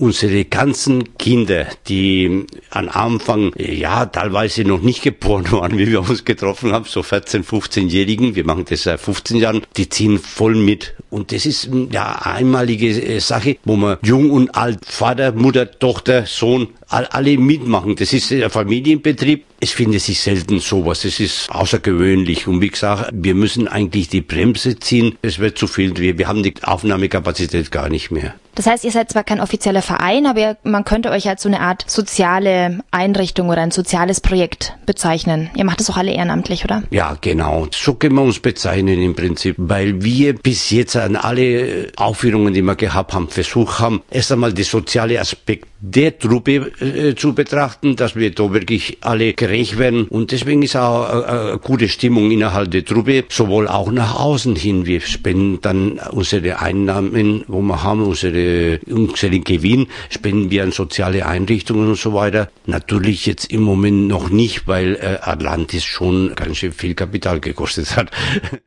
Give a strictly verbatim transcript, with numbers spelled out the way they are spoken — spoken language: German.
unsere ganzen Kinder, die am Anfang, ja, teilweise noch nicht geboren waren, wie wir uns getroffen haben, so vierzehn-, fünfzehnjährigen, wir machen das seit fünfzehn Jahren, die ziehen voll mit. Und das ist ja einmalige Sache, wo man jung und alt, Vater, Mutter, Tochter, Sohn, alle mitmachen. Das ist ein Familienbetrieb. Es findet sich selten sowas. Es ist außergewöhnlich. Und wie gesagt, wir müssen eigentlich die Bremse ziehen. Es wird zu viel. Wir, wir haben die Aufnahmekapazität gar nicht mehr. Das heißt, ihr seid zwar kein offizieller Verein, aber man könnte euch als so eine Art soziale Einrichtung oder ein soziales Projekt bezeichnen. Ihr macht das auch alle ehrenamtlich, oder? Ja, genau. So können wir uns bezeichnen im Prinzip, weil wir bis jetzt an alle Aufführungen, die wir gehabt haben, versucht haben, erst einmal den sozialen Aspekt der Truppe äh, zu betrachten, dass wir da wirklich alle gerecht werden. Und deswegen ist auch äh, eine gute Stimmung innerhalb der Truppe, sowohl auch nach außen hin. Wir spenden dann unsere Einnahmen, wo wir haben, unsere, unseren Gewinn, spenden wir an soziale Einrichtungen und so weiter. Natürlich jetzt im Moment noch nicht, weil äh, Atlantis schon ganz schön viel Kapital gekostet hat.